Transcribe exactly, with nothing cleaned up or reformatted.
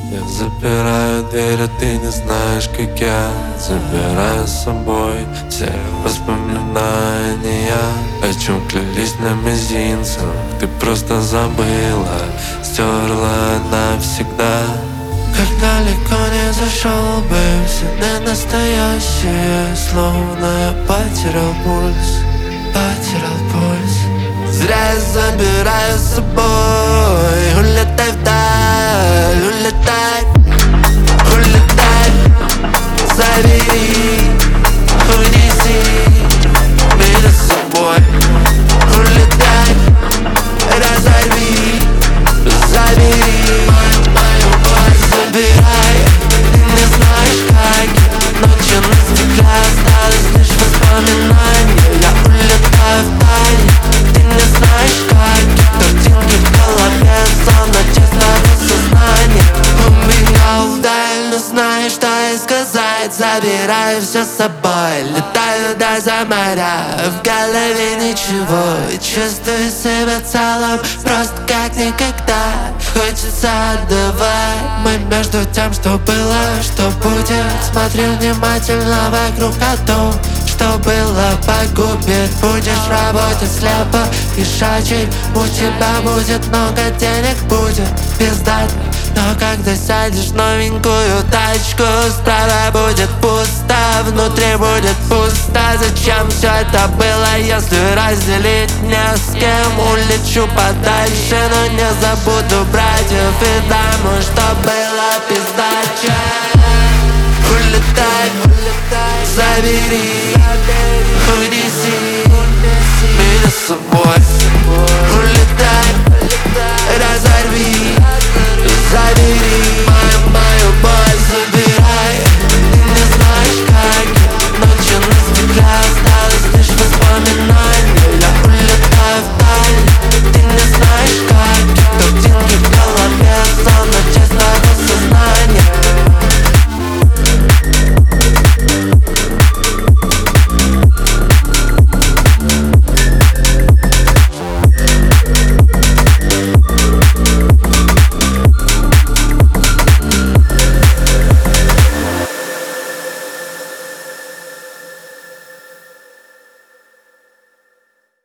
Я запираю дверь, а ты не знаешь, как я забираю с собой все воспоминания, о чем клялись на мизинцах. Ты просто забыла, стерла навсегда. Как далеко не зашел бы в сны настоящие, словно я потерял пульс, потерял пульс. Зря я забираю с собой. Улетай вдаль, улетай, улетай. Забери, унеси меня с собой. Улетай, разорви, забери мою боль, забирай. Ты не знаешь как, ночью на стекле осталось лишь воспоминания. Я улетаю вдаль, ты не знаешь как, картинки в голове, зона честного сознания. У меня вдаль, но знаешь, что и сказать. Забираю все с собой, летаю до за моря. В голове ничего, и чувствую себя целым, просто как никогда. Хочется отдавать. Мы между тем, что было, что будет. Смотрю внимательно вокруг, а то, что было, погубит. Будешь работать слепо и шачить. У тебя будет много денег, будет пиздато. Но когда сядешь в новенькую тачку, справа будет пусто, внутри будет пусто. Зачем все это было, если разделить не с кем? Улечу подальше, но не забуду братьев и даму, что было пиздача. Улетай, улетай, забери, унеси меня с собой. Улетай, разорви,